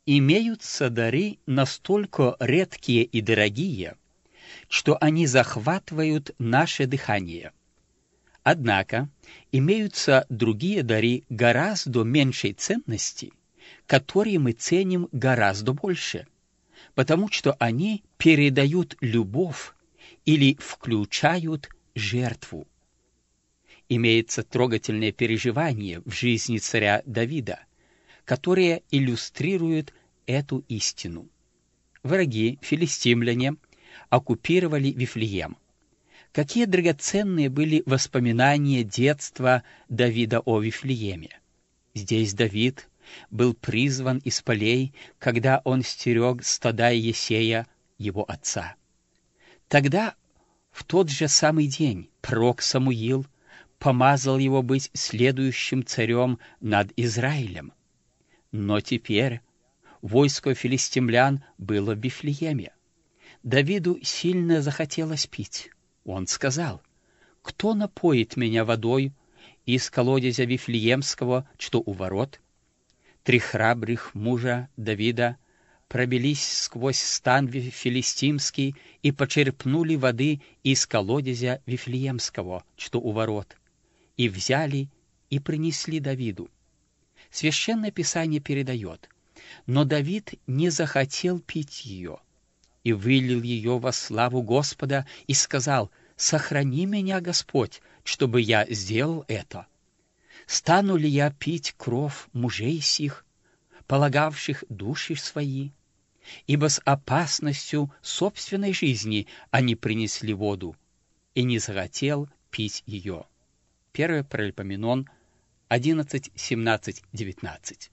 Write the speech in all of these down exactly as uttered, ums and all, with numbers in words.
Имеются дары настолько редкие и дорогие, что они захватывают наше дыхание. Однако имеются другие дары гораздо меньшей ценности, которые мы ценим гораздо больше, потому что они передают любовь или включают жертву. Имеется трогательное переживание в жизни царя Давида, которое иллюстрирует эту истину. Враги, филистимляне, оккупировали Вифлеем. Какие драгоценные были воспоминания детства Давида о Вифлееме. Здесь Давид был призван из полей, когда он стерег стада Иессея, его отца. Тогда, в тот же самый день, пророк Самуил помазал его быть следующим царем над Израилем. Но теперь войско филистимлян было в Вифлееме. Давиду сильно захотелось пить. Он сказал: «Кто напоит меня водой из колодезя Вифлеемского, что у ворот?» Три храбрых мужа Давида пробились сквозь стан филистимский и почерпнули воды из колодезя Вифлеемского, что у ворот, и взяли и принесли Давиду. Священное Писание передает: «Но Давид не захотел пить ее, и вылил ее во славу Господа, и сказал: „Сохрани меня, Господь, чтобы я сделал это. Стану ли я пить кровь мужей сих, полагавших души свои? Ибо с опасностью собственной жизни они принесли воду, и не захотел пить ее». Первое Паралипоменон одиннадцать, семнадцать, девятнадцать.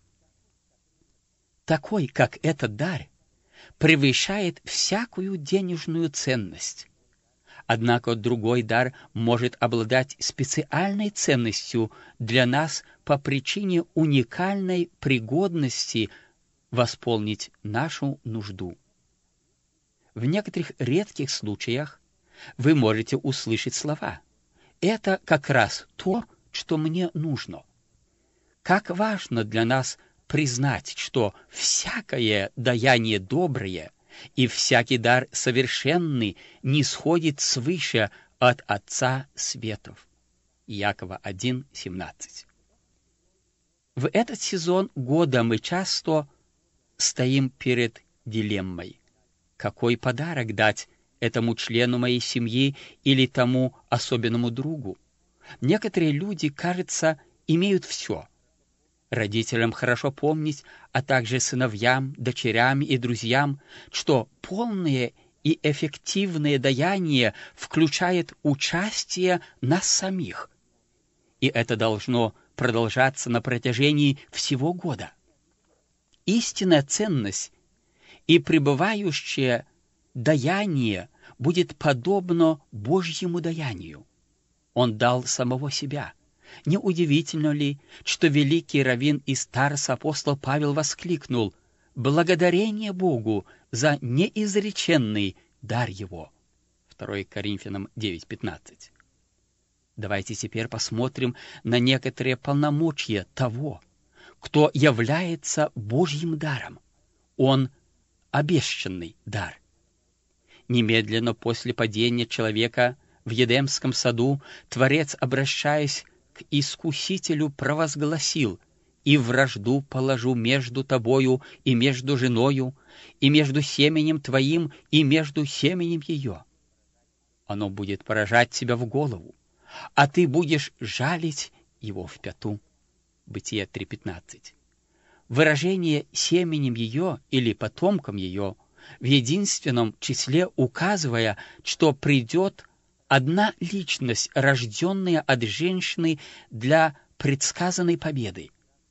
Такой, как этот дар, превышает всякую денежную ценность. Однако другой дар может обладать специальной ценностью для нас по причине уникальной пригодности восполнить нашу нужду. В некоторых редких случаях вы можете услышать слова: «Это как раз то, что мне нужно». Как важно для нас признать, что всякое даяние доброе и всякий дар совершенный нисходит свыше от Отца Светов. Иакова один, семнадцать. В этот сезон года мы часто стоим перед дилеммой: какой подарок дать этому члену моей семьи или тому особенному другу? Некоторые люди, кажется, имеют все. Родителям хорошо помнить, а также сыновьям, дочерям и друзьям, что полное и эффективное даяние включает участие нас самих, и это должно продолжаться на протяжении всего года. Истинная ценность и пребывающее даяние будет подобно Божьему даянию. Он дал самого себя. Неудивительно ли, что великий раввин из Тарса апостол Павел воскликнул: «Благодарение Богу за неизреченный дар Его». второе Коринфянам девять, пятнадцать. Давайте теперь посмотрим на некоторые полномочия того, кто является Божьим даром. Он — обещанный дар. Немедленно после падения человека в Едемском саду Творец, обращаясь к Искусителю, провозгласил: «И вражду положу между тобою и между женою, и между семенем твоим и между семенем ее. Оно будет поражать тебя в голову, а ты будешь жалить его в пяту». Бытие три, пятнадцать. Выражение «семенем ее» или «потомком ее» в единственном числе, указывая, что придет одна личность, рожденная от женщины для предсказанной победы.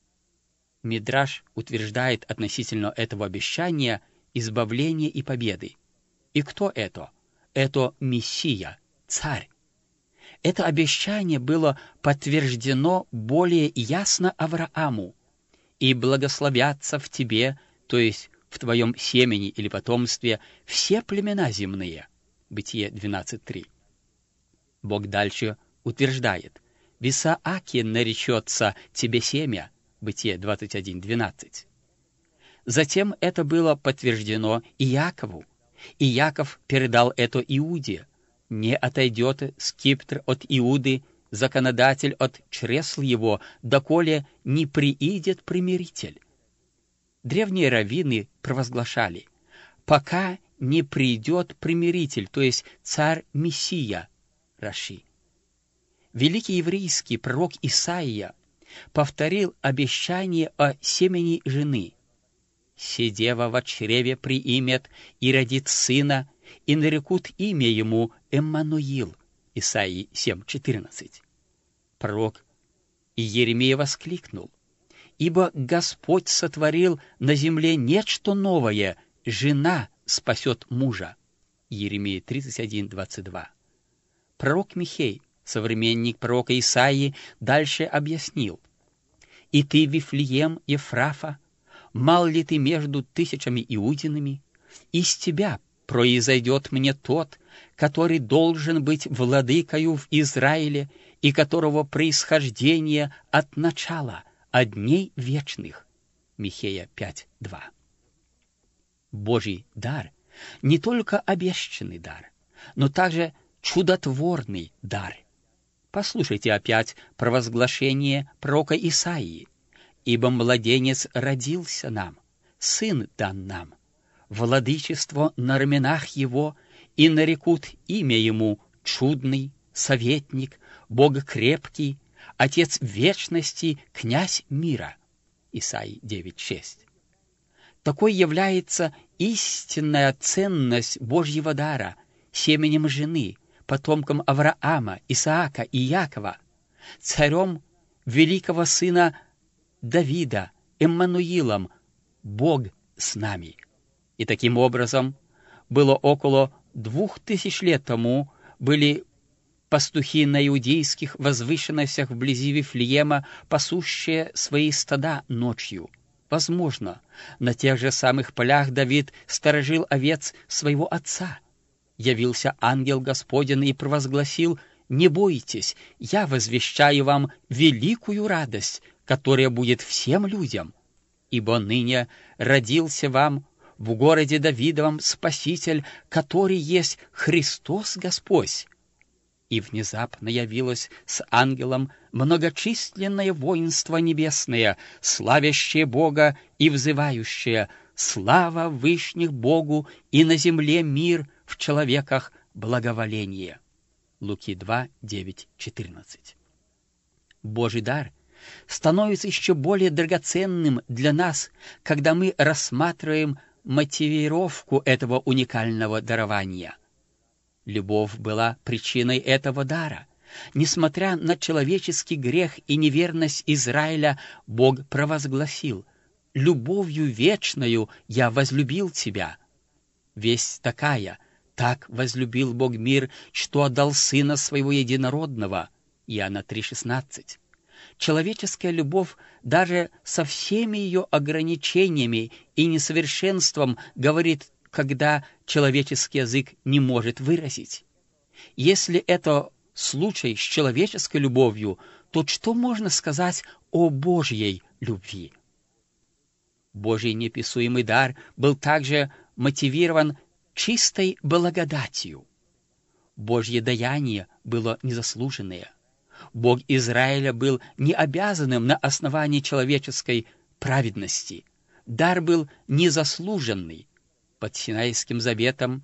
Мидраш утверждает относительно этого обещания избавления и победы. И кто это? Это Мессия, царь. Это обещание было подтверждено более ясно Аврааму: «И благословятся в тебе», то есть в твоем семени или потомстве, «все племена земные». Бытие двенадцать, три. Бог дальше утверждает: «В Исааке наречется тебе семя». Бытие двадцать один, двенадцать. Затем это было подтверждено и Якову, и Яков передал это Иуде. Не отойдет скипетр от Иуды, законодатель от чресл его, доколе не приидет примиритель. Древние раввины провозглашали: пока не придет примиритель, то есть царь-мессия, Раши. Великий еврейский пророк Исаия повторил обещание о семени жены. «Се дева во чреве приимет и родит сына, и нарекут имя ему Эммануил». Исаии семь четырнадцать. Пророк Иеремия воскликнул: «Ибо Господь сотворил на земле нечто новое, жена спасет мужа». Иеремия тридцать один двадцать два. Пророк Михей, современник пророка Исаии, дальше объяснил: «И ты, Вифлеем Ефрафа, мал ли ты между тысячами иудинами? Из тебя произойдет мне тот, который должен быть владыкою в Израиле, и которого происхождение от начала, от дней вечных». Михея пять два. Божий дар не только обещанный дар, но также чудотворный дар. Послушайте опять провозглашение пророка Исаии: «Ибо младенец родился нам, сын дан нам, владычество на раменах его, и нарекут имя ему чудный, советник, Бог крепкий, Отец вечности, князь мира». Исаии девять шесть. Такой является истинная ценность Божьего дара, семенем жены, потомком Авраама, Исаака и Якова, царем великого сына Давида, Эммануилом, Бог с нами. И таким образом было около двух тысяч лет тому были пастухи на иудейских возвышенностях вблизи Вифлеема, пасущие свои стада ночью. Возможно, на тех же самых полях Давид сторожил овец своего отца. Явился ангел Господень и провозгласил: «Не бойтесь, я возвещаю вам великую радость, которая будет всем людям. Ибо ныне родился вам в городе Давидовом Спаситель, который есть Христос Господь». И внезапно явилось с ангелом многочисленное воинство небесное, славящее Бога и взывающее: «Слава вышних Богу, и на земле мир, в человеках благоволение». Луки два девять четырнадцать. Божий дар становится еще более драгоценным для нас, когда мы рассматриваем мотивировку этого уникального дарования. Любовь была причиной этого дара. Несмотря на человеческий грех и неверность Израиля, Бог провозгласил: «Любовью вечною я возлюбил тебя». Весть такая: так возлюбил Бог мир, что отдал Сына Своего Единородного. Иоанна три шестнадцать. Человеческая любовь даже со всеми ее ограничениями и несовершенством говорит, когда человеческий язык не может выразить. Если это случай с человеческой любовью, то что можно сказать о Божьей любви? Божий неописуемый дар был также мотивирован чистой благодатью. Божье даяние было незаслуженное. Бог Израиля был не обязанным на основании человеческой праведности. Дар был незаслуженный. Под Синайским заветом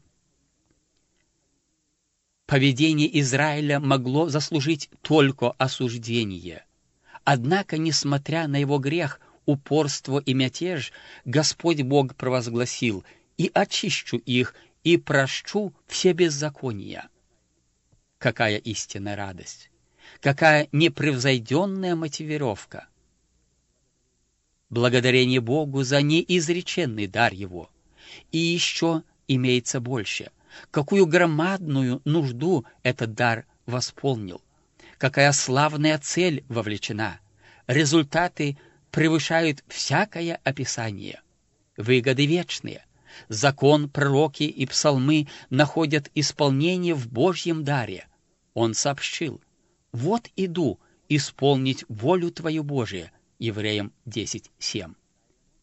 поведение Израиля могло заслужить только осуждение. Однако, несмотря на его грех, упорство и мятеж, Господь Бог провозгласил: «И очищу их, и прощу все беззакония». Какая истинная радость! Какая непревзойденная мотивировка! Благодарение Богу за неизреченный дар Его. И еще имеется больше. Какую громадную нужду этот дар восполнил. Какая славная цель вовлечена. Результаты превышают всякое описание. Выгоды вечные. Закон, пророки и псалмы находят исполнение в Божьем даре. Он сообщил: «Вот иду исполнить волю Твою, Божия». Евреям десять семь.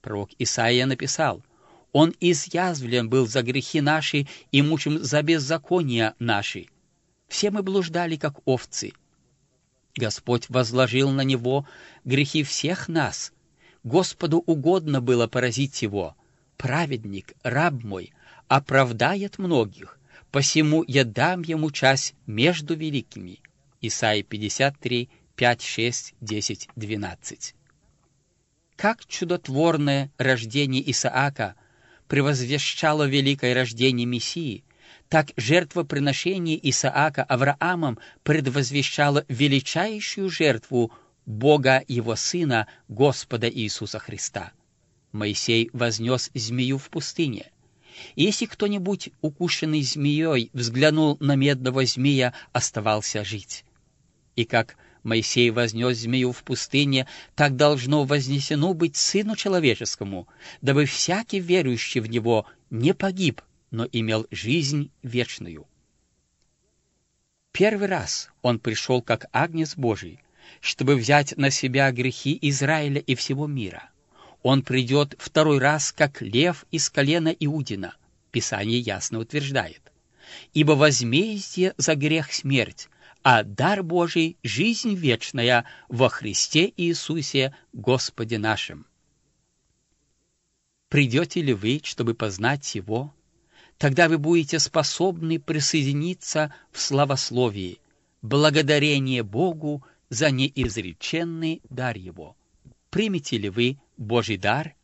Пророк Исаия написал: «Он изъязвлен был за грехи наши и мучим за беззакония наши. Все мы блуждали, как овцы. Господь возложил на него грехи всех нас. Господу угодно было поразить его. Праведник, раб мой, оправдает многих, посему я дам ему часть между великими». Исайя пятьдесят три, пять, шесть, десять, двенадцать. Как чудотворное рождение Исаака превозвещало великое рождение Мессии, так жертвоприношение Исаака Авраамом предвозвещало величайшую жертву Бога Его Сына, Господа Иисуса Христа. Моисей вознес змею в пустыне. И если кто-нибудь, укушенный змеей, взглянул на медного змея, оставался жить. И как Моисей вознес змею в пустыне, так должно вознесено быть Сыну Человеческому, дабы всякий верующий в Него не погиб, но имел жизнь вечную. Первый раз Он пришел как Агнец Божий, чтобы взять на себя грехи Израиля и всего мира. Он придет второй раз как лев из колена Иудина, Писание ясно утверждает. Ибо возмездие за грех смерть, а дар Божий — жизнь вечная во Христе Иисусе Господе нашим. Придете ли вы, чтобы познать Его? Тогда вы будете способны присоединиться в славословии, благодарение Богу за неизреченный дар Его. Примете ли вы Божий дар